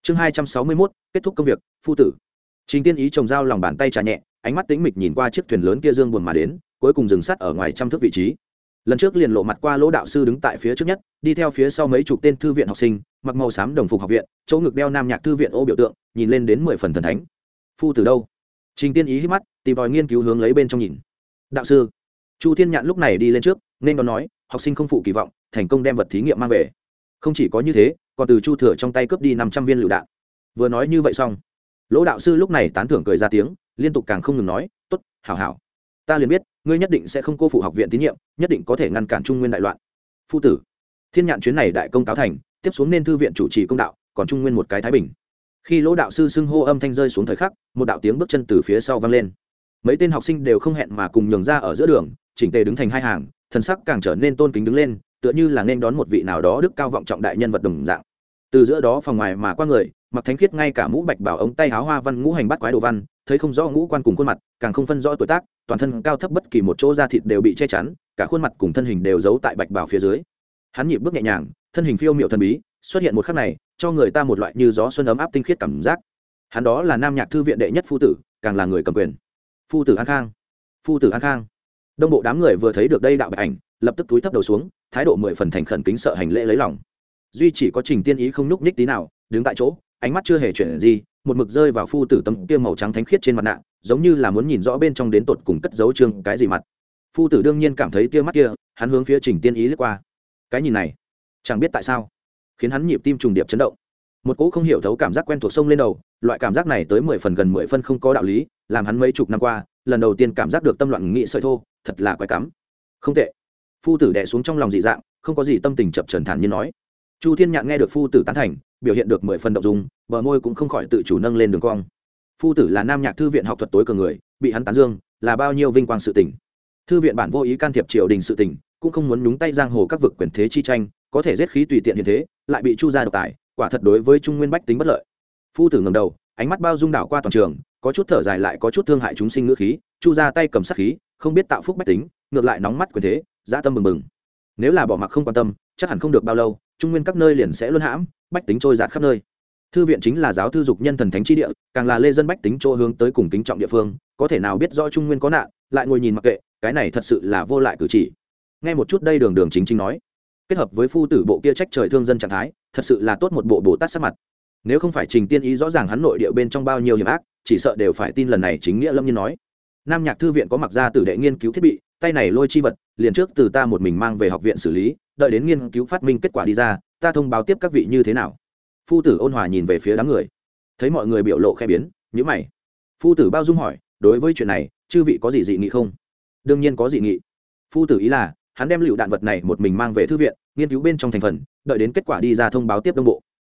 chương 261, kết thúc công việc. Phu tử. Trình Tiên Ý trồng dao lòng bàn tay trà nhẹ, ánh mắt tĩnh mịch nhìn qua chiếc thuyền lớn kia dương buồn mà đến, cuối cùng dừng sát ở ngoài trăm thước vị trí. Lần trước liền lộ mặt qua Lỗ đạo sư đứng tại phía trước nhất, đi theo phía sau mấy chục tên thư viện học sinh, mặc màu xám đồng phục học viện, chỗ ngực đeo Nam Nhạc thư viện ô biểu tượng, nhìn lên đến 10 phần thần thánh. Phu tử đâu? Trình Tiên Ý hít mắt, tìm tòi nghiên cứu hướng lấy bên trong nhìn. Đạo sư. Chu Thiên Nhạn lúc này đi lên trước, nên đón nói, học sinh không phụ kỳ vọng, thành công đem vật thí nghiệm mang về. Không chỉ có như thế, còn từ Chu Thừa trong tay cướp đi 500 viên lựu đạn. Vừa nói như vậy xong, Lỗ đạo sư lúc này tán thưởng cười ra tiếng, liên tục càng không ngừng nói, tốt, hảo hảo, ta liền biết ngươi nhất định sẽ không cô phụ học viện tín nhiệm, nhất định có thể ngăn cản Trung Nguyên đại loạn. Phu tử. Thiên Nhạn chuyến này đại công cáo thành, tiếp xuống nên thư viện chủ trì công đạo, còn Trung Nguyên một cái thái bình. Khi Lỗ đạo sư xưng hô âm thanh rơi xuống thời khắc, một đạo tiếng bước chân từ phía sau vang lên. Mấy tên học sinh đều không hẹn mà cùng nhường ra ở giữa đường, chỉnh tề đứng thành hai hàng, thần sắc càng trở nên tôn kính đứng lên, tựa như là nên đón một vị nào đó đức cao vọng trọng đại nhân vật đồng dạng. Từ giữa đó phòng ngoài mà qua người, mặc thánh khiết ngay cả mũ bạch bảo ống tay áo hoa văn ngũ hành bát quái đồ văn, thấy không rõ ngũ quan cùng khuôn mặt, càng không phân rõ tuổi tác, toàn thân cao thấp bất kỳ một chỗ da thịt đều bị che chắn, cả khuôn mặt cùng thân hình đều giấu tại bạch bảo phía dưới. Hắn nhịp bước nhẹ nhàng, thân hình phiêu miệu thần bí, xuất hiện một khắc này, cho người ta một loại như gió xuân ấm áp tinh khiết cảm giác. Hắn đó là Nam Nhạc thư viện đệ nhất phu tử, càng là người cầm quyền. Phu tử An Khang, phu tử An Khang. Đông bộ đám người vừa thấy được đây đạo bạch ảnh, lập tức túi thấp đầu xuống, thái độ 10 phần thành khẩn kính sợ hành lễ lấy lòng. Duy chỉ có Trình Tiên Ý không nhúc nhích tí nào, đứng tại chỗ, ánh mắt chưa hề chuyển gì, một mực rơi vào phu tử tấm kia màu trắng thánh khiết trên mặt nạ, giống như là muốn nhìn rõ bên trong đến tột cùng cất giấu chương cái gì mặt. Phu tử đương nhiên cảm thấy tia mắt kia, hắn hướng phía Trình Tiên Ý lướt qua. Cái nhìn này, chẳng biết tại sao, khiến hắn nhịp tim trùng điệp chấn động. Một cỗ không hiểu thấu cảm giác quen thuộc sông lên đầu, loại cảm giác này tới 10 phần gần 10 phân không có đạo lý, làm hắn mấy chục năm qua, lần đầu tiên cảm giác được tâm loạn nghị sợi thô, thật là quái cắm. Không tệ. Phu tử đè xuống trong lòng dị dạng, không có gì tâm tình chập chờn thản nhiên nói. Chu Thiên Nhạn nghe được phu tử tán thành, biểu hiện được 10 phần động dung, bờ môi cũng không khỏi tự chủ nâng lên đường cong. Phu tử là Nam Nhạc thư viện học thuật tối cường người, bị hắn tán dương, là bao nhiêu vinh quang sự tình. Thư viện bản vô ý can thiệp triều đình sự tình, cũng không muốn nhúng tay giang hồ các vực quyền thế chi tranh, có thể giết khí tùy tiện hiện thế, lại bị Chu gia độc tài, quả thật đối với Trung Nguyên bách tính bất lợi. Phu tử ngẩng đầu, ánh mắt bao dung đảo qua toàn trường, có chút thở dài lại có chút thương hại chúng sinh ngữ khí. Chu gia tay cầm sát khí, không biết tạo phúc bách tính, ngược lại nóng mắt quyền thế, dã tâm bừng bừng. Nếu là bỏ mặc không quan tâm, chắc hẳn không được bao lâu, Trung Nguyên các nơi liền sẽ luân hãm, bách tính trôi dạt khắp nơi. Thư viện chính là giáo thư dục nhân thần thánh chi địa, càng là lê dân bách tính chỗ hướng tới cùng kính trọng địa phương, có thể nào biết rõ Trung Nguyên có nạn, lại ngồi nhìn mặc kệ, cái này thật sự là vô lại cử chỉ. Nghe một chút đây đường đường chính chính nói, kết hợp với phu tử bộ kia trách trời thương dân trạng thái, thật sự là tốt một bộ Bồ Tát sắc mặt. Nếu không phải Trình Tiên Ý rõ ràng hắn nội địa bên trong bao nhiêu hiểm ác, chỉ sợ đều phải tin lần này chính nghĩa lâm nhiên nói. Nam Nhạc thư viện có mặc ra tử đệ nghiên cứu thiết bị, tay này lôi chi vật, liền trước từ ta một mình mang về học viện xử lý, đợi đến nghiên cứu phát minh kết quả đi ra, ta thông báo tiếp các vị như thế nào. Phu tử ôn hòa nhìn về phía đám người, thấy mọi người biểu lộ khẽ biến, nhíu mày. Phu tử bao dung hỏi, đối với chuyện này, chư vị có gì dị nghị không? Đương nhiên có dị nghị. Phu tử ý là, hắn đem lựu đạn vật này một mình mang về thư viện, nghiên cứu bên trong thành phần, đợi đến kết quả đi ra thông báo tiếp đông bộ.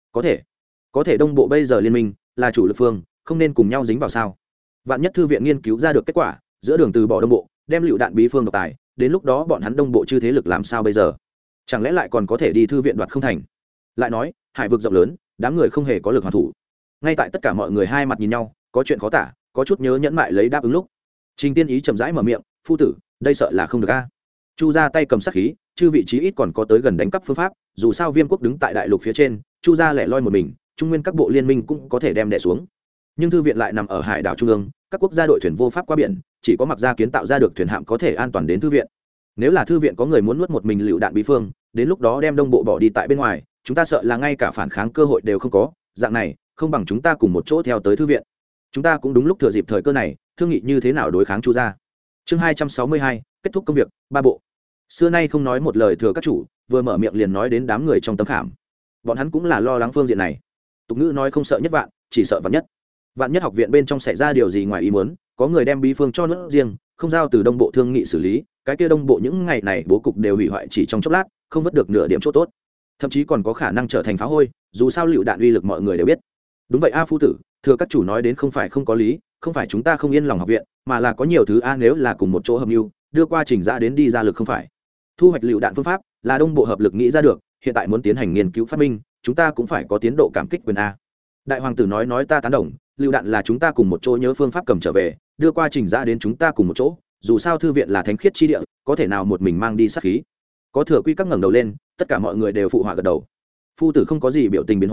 Có thể đông bộ bây giờ liên minh là chủ lực phương, không nên cùng nhau dính vào sao? Vạn nhất thư viện nghiên cứu ra được kết quả, giữa đường từ bỏ đông bộ, đem lựu đạn bí phương độc tài, đến lúc đó bọn hắn đông bộ chư thế lực làm sao bây giờ? Chẳng lẽ lại còn có thể đi thư viện đoạt không thành? Lại nói, hải vực rộng lớn, đám người không hề có lực hoàn thủ. Ngay tại tất cả mọi người hai mặt nhìn nhau, có chuyện khó tả, có chút nhớ nhẫn mại lấy đáp ứng lúc. Trình Tiên Ý chậm rãi mở miệng, phu tử, đây sợ là không được a. Chu gia tay cầm sát khí, chư vị trí ít còn có tới gần đánh cắp phương pháp, dù sao Viêm quốc đứng tại đại lục phía trên, Chu gia lẻ loi một mình, Trung Nguyên các bộ liên minh cũng có thể đem đè xuống. Nhưng thư viện lại nằm ở hải đảo trung ương, các quốc gia đội thuyền vô pháp qua biển, chỉ có mặc gia kiến tạo ra được thuyền hạm có thể an toàn đến thư viện. Nếu là thư viện có người muốn nuốt một mình lựu đạn bí phương, đến lúc đó đem đông bộ bỏ đi tại bên ngoài, chúng ta sợ là ngay cả phản kháng cơ hội đều không có. Dạng này, không bằng chúng ta cùng một chỗ theo tới thư viện. Chúng ta cũng đúng lúc thừa dịp thời cơ này, thương nghị như thế nào đối kháng Chu gia. Chương 262, kết thúc công việc, ba bộ. Xưa nay không nói một lời thừa các chủ, vừa mở miệng liền nói đến đám người trong tấm khảm. Bọn hắn cũng là lo lắng phương diện này. Tục ngữ nói không sợ nhất vạn, chỉ sợ vạn nhất. Vạn nhất học viện bên trong xảy ra điều gì ngoài ý muốn, có người đem bí phương cho nước riêng, không giao từ đông bộ thương nghị xử lý, cái kia đông bộ những ngày này bố cục đều hủy hoại chỉ trong chốc lát, không vớt được nửa điểm chỗ tốt, thậm chí còn có khả năng trở thành phá hôi. Dù sao lựu đạn uy lực mọi người đều biết. Đúng vậy a phu tử, thừa các chủ nói đến không phải không có lý, không phải chúng ta không yên lòng học viện, mà là có nhiều thứ a nếu là cùng một chỗ hợp mưu, đưa qua trình ra đến đi ra lực không phải. Thu hoạch lựu đạn phương pháp là đông bộ hợp lực nghĩ ra được, hiện tại muốn tiến hành nghiên cứu phát minh, chúng ta cũng phải có tiến độ cảm kích quyền a. Đại hoàng tử nói ta tán đồng, lựu đạn là chúng ta cùng một chỗ nhớ phương pháp cầm trở về, đưa qua trình ra đến chúng ta cùng một chỗ. Dù sao thư viện là thánh khiết chi địa, có thể nào một mình mang đi sát khí. Có thừa quy các ngẩng đầu lên, tất cả mọi người đều phụ họa gật đầu. Phu tử không có gì biểu tình biến hóa,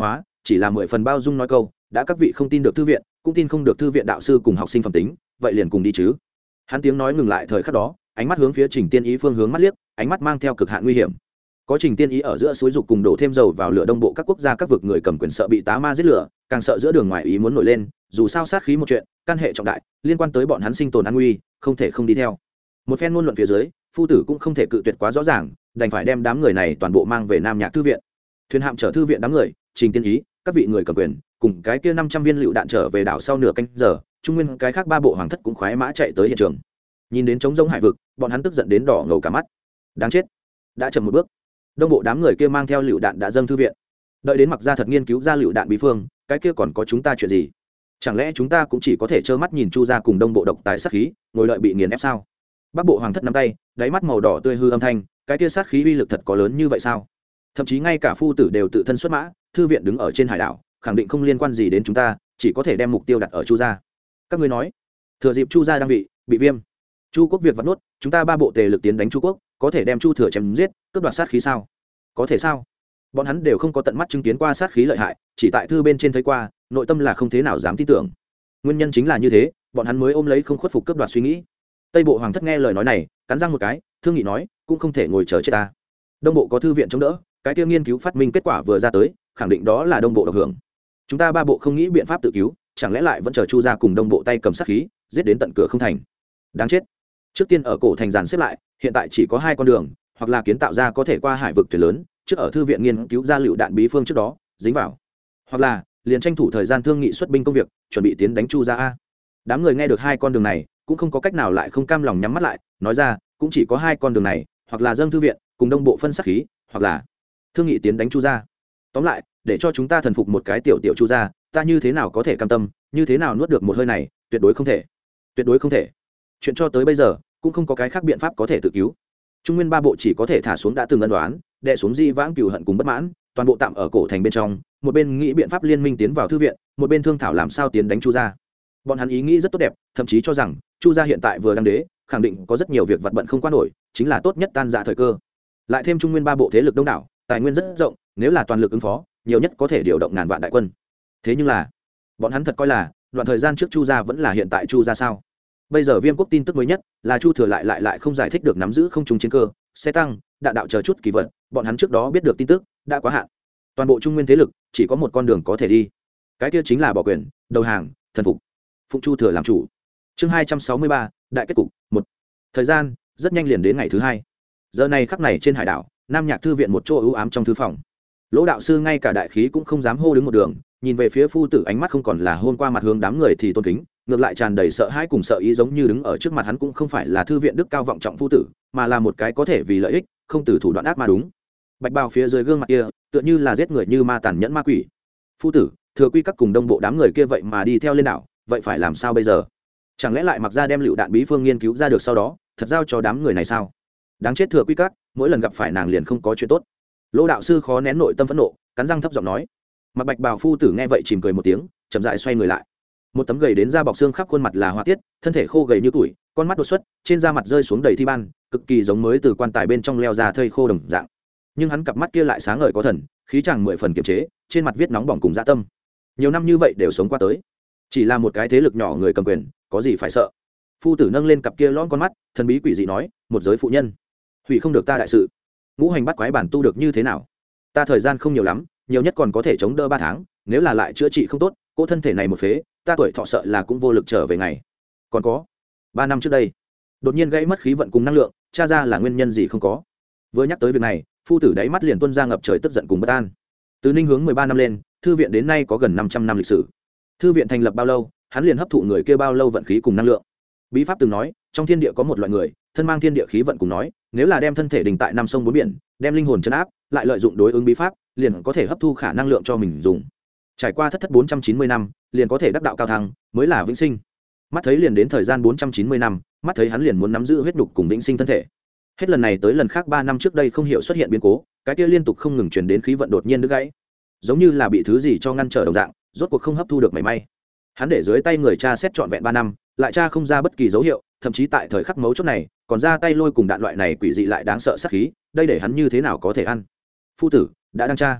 chỉ là 10 phần bao dung nói câu, đã các vị không tin được thư viện, cũng tin không được thư viện đạo sư cùng học sinh phẩm tính, vậy liền cùng đi chứ. Hắn tiếng nói ngừng lại thời khắc đó, ánh mắt hướng phía Trình Tiên Ý phương hướng mắt liếc, ánh mắt mang theo cực hạn nguy hiểm. Có Trình Tiên Ý ở giữa suối dục cùng đổ thêm dầu vào lửa đông bộ các quốc gia các vực người cầm quyền sợ bị tá ma giết lửa, càng sợ giữa đường ngoài ý muốn nổi lên, dù sao sát khí một chuyện, căn hệ trọng đại, liên quan tới bọn hắn sinh tồn an nguy, không thể không đi theo. Một phen ngôn luận phía dưới, phu tử cũng không thể cự tuyệt quá rõ ràng, đành phải đem đám người này toàn bộ mang về Nam Nhạc thư viện. Thuyền hạm chở thư viện đám người, Trình Tiên Ý, các vị người cầm quyền, cùng cái kia 500 viên lựu đạn trở về đảo sau nửa canh giờ, trung nguyên cái khác 3 bộ hoàng thất cũng khoái mã chạy tới hiện trường. Nhìn đến trống rỗng hải vực, bọn hắn tức giận đến đỏ ngầu cả mắt. Đáng chết, đã chậm một bước. Đông bộ đám người kia mang theo lựu đạn đã dâng thư viện. Đợi đến Mặc Gia thật nghiên cứu ra lựu đạn bí phương, cái kia còn có chúng ta chuyện gì? Chẳng lẽ chúng ta cũng chỉ có thể trơ mắt nhìn Chu gia cùng Đông bộ độc tài sát khí, ngồi đợi bị nghiền ép sao? Bắc bộ hoàng thất nắm tay, đáy mắt màu đỏ tươi hư âm thanh, cái kia sát khí uy lực thật có lớn như vậy sao? Thậm chí ngay cả phu tử đều tự thân xuất mã, thư viện đứng ở trên hải đảo, khẳng định không liên quan gì đến chúng ta, chỉ có thể đem mục tiêu đặt ở Chu gia. Các ngươi nói, thừa dịp Chu gia đang bị viêm, Chu quốc việc vặt nốt, chúng ta 3 bộ tề lực tiến đánh Chu quốc, có thể đem Chu thừa chém giết, cướp đoạt sát khí sao? Có thể sao? Bọn hắn đều không có tận mắt chứng kiến qua sát khí lợi hại, chỉ tại thư bên trên thấy qua, nội tâm là không thế nào dám tin tưởng. Nguyên nhân chính là như thế, bọn hắn mới ôm lấy không khuất phục cướp đoạt suy nghĩ. Tây bộ hoàng thất nghe lời nói này, cắn răng một cái, thương nghị nói, cũng không thể ngồi chờ chết ta. Đông bộ có thư viện chống đỡ, cái kia nghiên cứu phát minh kết quả vừa ra tới, khẳng định đó là Đông bộ độc hưởng. Chúng ta 3 bộ không nghĩ biện pháp tự cứu, chẳng lẽ lại vẫn chờ Chu gia cùng Đông bộ tay cầm sát khí, giết đến tận cửa không thành? Đáng chết. Trước tiên ở cổ thành dàn xếp lại, hiện tại chỉ có 2 con đường, hoặc là kiến tạo ra có thể qua hải vực thuyền lớn, trước ở thư viện nghiên cứu ra lựu đạn bí phương trước đó dính vào, hoặc là liền tranh thủ thời gian thương nghị xuất binh công việc, chuẩn bị tiến đánh Chu gia a. Đám người nghe được 2 con đường này, cũng không có cách nào lại không cam lòng nhắm mắt lại, nói ra, cũng chỉ có 2 con đường này, hoặc là dâng thư viện cùng Đông bộ phân sát khí, hoặc là thương nghị tiến đánh Chu gia. Tóm lại, để cho chúng ta thần phục một cái tiểu tiểu Chu gia, ta như thế nào có thể cam tâm, như thế nào nuốt được một hơi này, tuyệt đối không thể. Tuyệt đối không thể. Chuyện cho tới bây giờ, cũng không có cái khác biện pháp có thể tự cứu. Trung nguyên 3 bộ chỉ có thể thả xuống đã từng ân đoán, đè xuống di vãng cừu hận cùng bất mãn, toàn bộ tạm ở cổ thành bên trong, một bên nghĩ biện pháp liên minh tiến vào thư viện, một bên thương thảo làm sao tiến đánh Chu gia. Bọn hắn ý nghĩ rất tốt đẹp, thậm chí cho rằng Chu gia hiện tại vừa đăng đế, khẳng định có rất nhiều việc vặt bận không qua nổi, chính là tốt nhất tan rã thời cơ. Lại thêm Trung nguyên 3 bộ thế lực đông đảo, tài nguyên rất rộng, nếu là toàn lực ứng phó, nhiều nhất có thể điều động ngàn vạn đại quân. Thế nhưng là, bọn hắn thật coi là đoạn thời gian trước Chu gia vẫn là hiện tại Chu gia sao? Bây giờ Viêm quốc tin tức mới nhất là Chu thừa lại không giải thích được nắm giữ không trung chiến cơ, xe tăng, đạn đạo chờ chút kỳ vật, bọn hắn trước đó biết được tin tức đã quá hạn. Toàn bộ Trung nguyên thế lực chỉ có một con đường có thể đi, cái kia chính là bỏ quyền, đầu hàng, thần phục, phụng Chu thừa làm chủ. Chương 263, đại kết cục 1. Thời gian rất nhanh liền đến ngày thứ 2. Giờ này khắc này trên hải đảo, Nam Nhạc thư viện một chỗ ưu ám trong thư phòng. Lỗ đạo sư ngay cả đại khí cũng không dám hô đứng một đường, nhìn về phía phu tử ánh mắt không còn là hôn qua mặt hướng đám người thì tôn kính, ngược lại tràn đầy sợ hãi cùng sợ ý, giống như đứng ở trước mặt hắn cũng không phải là thư viện đức cao vọng trọng phu tử, mà là một cái có thể vì lợi ích không từ thủ đoạn ác mà đúng. Bạch bào phía dưới gương mặt kia tựa như là giết người như ma tàn nhẫn ma quỷ. Phu tử, thừa quy các cùng Đông bộ đám người kia vậy mà đi theo lên đảo, vậy phải làm sao bây giờ? Chẳng lẽ lại Mặc Gia đem lựu đạn bí phương nghiên cứu ra được sau đó thật giao cho đám người này sao? Đáng chết thừa quy các, mỗi lần gặp phải nàng liền không có chuyện tốt. Lỗ đạo sư khó nén nội tâm phẫn nộ, cắn răng thấp giọng nói. Mặc Bạch bào phu tử nghe vậy chìm cười một tiếng, chậm rãi xoay người lại. Một tấm gầy đến da bọc xương khắp khuôn mặt là hoa tiết, thân thể khô gầy như tuổi, con mắt đột xuất, trên da mặt rơi xuống đầy thi ban, cực kỳ giống mới từ quan tài bên trong leo ra thây khô đồng dạng. Nhưng hắn cặp mắt kia lại sáng ngời có thần, khí chàng 10 phần kiềm chế, trên mặt viết nóng bỏng cùng dã tâm. Nhiều năm như vậy đều sống qua tới, chỉ là một cái thế lực nhỏ người cầm quyền, có gì phải sợ? Phu tử nâng lên cặp kia lõm con mắt, thần bí quỷ dị nói, một giới phụ nhân, hủy không được ta đại sự. Ngũ hành bắt quái bản tu được như thế nào? Ta thời gian không nhiều lắm, nhiều nhất còn có thể chống đỡ 3 tháng, nếu là lại chữa trị không tốt, cô thân thể này một phế, ta tuổi thọ sợ là cũng vô lực trở về ngày. Còn có 3 năm trước đây đột nhiên gãy mất khí vận cùng năng lượng, tra ra là nguyên nhân gì không có. Vừa nhắc tới việc này, phu tử đáy mắt liền tuôn ra ngập trời tức giận cùng bất an. Từ Ninh hướng 13 năm lên, thư viện đến nay có gần 500 năm lịch sử. Thư viện thành lập bao lâu, hắn liền hấp thụ người kia bao lâu vận khí cùng năng lượng. Bí pháp từng nói, trong thiên địa có một loại người, thân mang thiên địa khí vận cùng nói, nếu là đem thân thể đình tại năm sông bốn biển, đem linh hồn trấn áp, lại lợi dụng đối ứng bí pháp, liền có thể hấp thu khả năng lượng cho mình dùng. Trải qua thất 490 năm, liền có thể đắc đạo cao thăng, mới là vĩnh sinh. Mắt thấy liền đến thời gian 490 năm, mắt thấy hắn liền muốn nắm giữ huyết nhục cùng vĩnh sinh thân thể. Hết lần này tới lần khác 3 năm trước đây không hiểu xuất hiện biến cố, cái kia liên tục không ngừng truyền đến khí vận đột nhiên đứt gãy, giống như là bị thứ gì cho ngăn trở đồng dạng, rốt cuộc không hấp thu được mảy may. Hắn để dưới tay người cha xét trọn vẹn 3 năm, lại tra không ra bất kỳ dấu hiệu, thậm chí tại thời khắc mấu chốt này, còn ra tay lôi cùng đạn loại này quỷ dị lại đáng sợ sát khí, đây để hắn như thế nào có thể ăn. Phu tử đã đang tra.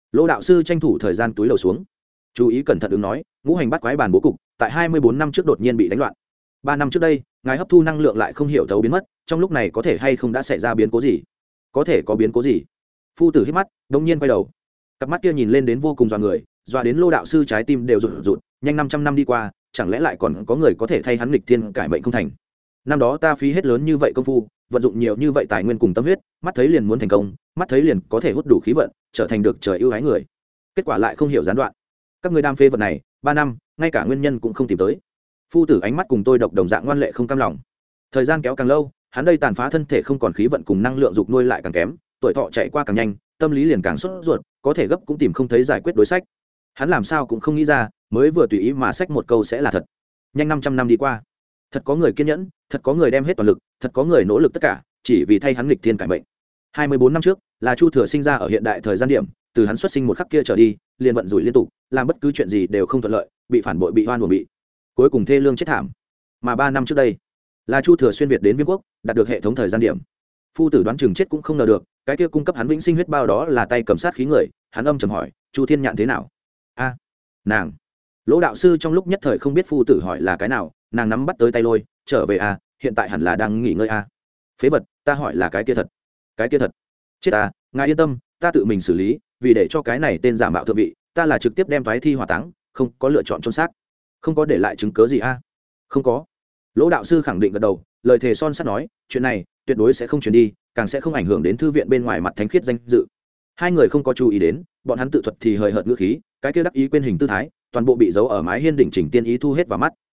Lô đạo sư tranh thủ thời gian túi lầu xuống, chú ý cẩn thận ứng nói, ngũ hành bắt quái bàn bố cục tại 24 năm trước đột nhiên bị đánh loạn. 3 năm trước đây ngài hấp thu năng lượng lại không hiểu thấu biến mất, trong lúc này có thể hay không đã xảy ra biến cố gì? Có thể có biến cố gì? Phu tử hít mắt đống nhiên quay đầu, cặp mắt kia nhìn lên đến vô cùng dọa người, dọa đến Lô đạo sư trái tim đều rụt rụt. Nhanh 500 năm đi qua, chẳng lẽ lại còn có người có thể thay hắn nghịch thiên cải mệnh không thành? Năm đó ta phí hết lớn như vậy công phu, vận dụng nhiều như vậy tài nguyên cùng tâm huyết, mắt thấy liền muốn thành công, mắt thấy liền có thể hút đủ khí vận, trở thành được trời ưu ái người, kết quả lại không hiểu gián đoạn. Các người đam phê vật này 3 năm, ngay cả nguyên nhân cũng không tìm tới. Phu tử ánh mắt cùng tôi độc đồng dạng ngoan lệ không cam lòng. Thời gian kéo càng lâu, hắn đây tàn phá thân thể không còn khí vận cùng năng lượng dục nuôi lại càng kém, tuổi thọ chạy qua càng nhanh, tâm lý liền càng sốt ruột, có thể gấp cũng tìm không thấy giải quyết đối sách. Hắn làm sao cũng không nghĩ ra, mới vừa tùy ý mà xách một câu sẽ là thật. Nhanh 500 năm đi qua, thật có người kiên nhẫn, thật có người đem hết toàn lực, thật có người nỗ lực tất cả, chỉ vì thay hắn nghịch thiên cải mệnh. 24 năm trước, là Chu Thừa sinh ra ở hiện đại thời gian điểm, từ hắn xuất sinh một khắc kia trở đi, liền vận rủi liên tục, làm bất cứ chuyện gì đều không thuận lợi, bị phản bội, bị oan uổng bị, cuối cùng thê lương chết thảm. Mà 3 năm trước đây, là Chu Thừa xuyên việt đến Viêm Quốc, đạt được hệ thống thời gian điểm. Phu tử đoán chừng chết cũng không ngờ được, cái kia cung cấp hắn vĩnh sinh huyết bao đó là tay cầm sát khí người. Hắn âm trầm hỏi, Chu Thiên Nhạn thế nào? A, nàng. Lỗ đạo sư trong lúc nhất thời không biết phu tử hỏi là cái nào, nàng nắm bắt tới tay lôi, trở về a, hiện tại hẳn là đang nghỉ ngơi a. Phế vật, ta hỏi là cái kia thật. Cái kia thật. Chết ta, ngài yên tâm, ta tự mình xử lý, vì để cho cái này tên giả mạo thượng vị, ta là trực tiếp đem thoái thi hỏa táng, không có lựa chọn chôn xác, không có để lại chứng cứ gì a. Không có. Lỗ đạo sư khẳng định gật đầu, lời thề son sắt nói, chuyện này tuyệt đối sẽ không truyền đi, càng sẽ không ảnh hưởng đến thư viện bên ngoài mặt thánh khiết danh dự. Hai người không có chú ý đến, bọn hắn tự thuật thì hời hợt ngữ khí, cái kia đắc ý quên hình tư thái, toàn bộ bị giấu ở mái hiên đỉnh chỉnh tiên ý thu hết vào mắt.